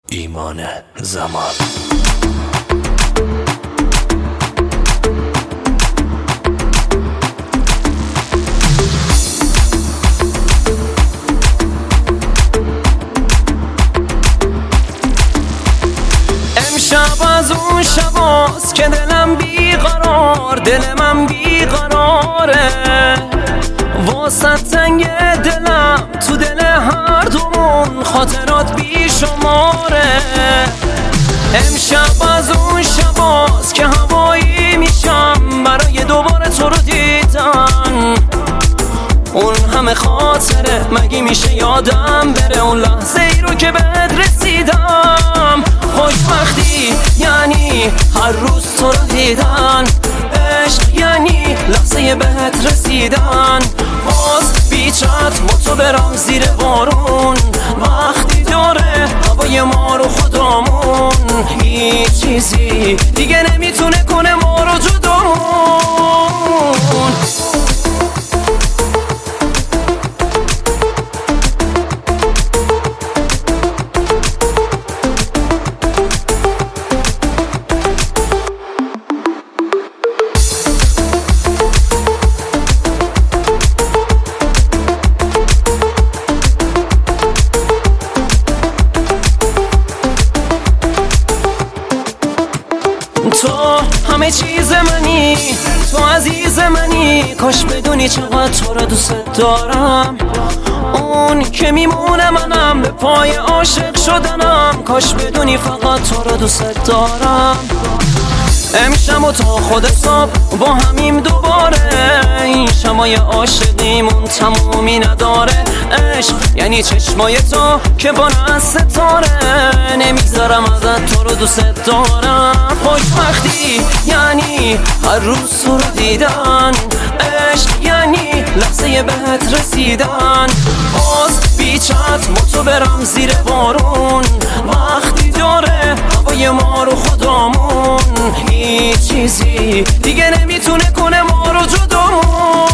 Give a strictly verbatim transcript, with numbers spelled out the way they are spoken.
ایمان زمان. امشب از اون شباست که دلم بیقرار، دل من بیقراره، واسه تنگ دلم تو دل هر دومون خاطرات بی شماره. امشب از اون شباست که هوایی میشم برای دوباره تو رو دیدن. اون همه خاطره مگه میشه یادم بره، اون لحظه ای رو که بهت رسیدم. خوشبختی یعنی هر روز تو رو دیدن، عشق یعنی لحظه بهت رسیدن. باز بیچت با تو برم زیر بارون، وقتی داره هوای ما رو خدامون، هیچ چیزی دیگه نمیتونه کنه ما رو جدامون. تو همه چیز منی، تو عزیز منی، کاش بدونی چقدر تو رو دوست دارم. اون که میمونه منم به پای عاشق شدنم، کاش بدونی فقط تو رو دوست دارم. امشب و تا خود صبح با همیم دوباره، این شمای عاشقیمون تمومی نداره. عشق یعنی چشمای تو که با از ستاره، نمیذارم ازت تو رو دوست دارم. خوشبختی یعنی هر روز تو رو دیدن، عشق یعنی لحظه بهت رسیدن. باز بیچت با تو برم زیر بارون، وقتی داره هوای ما رو خدامون، هیچ چیزی دیگه نمیتونه کنه ما رو جدامون.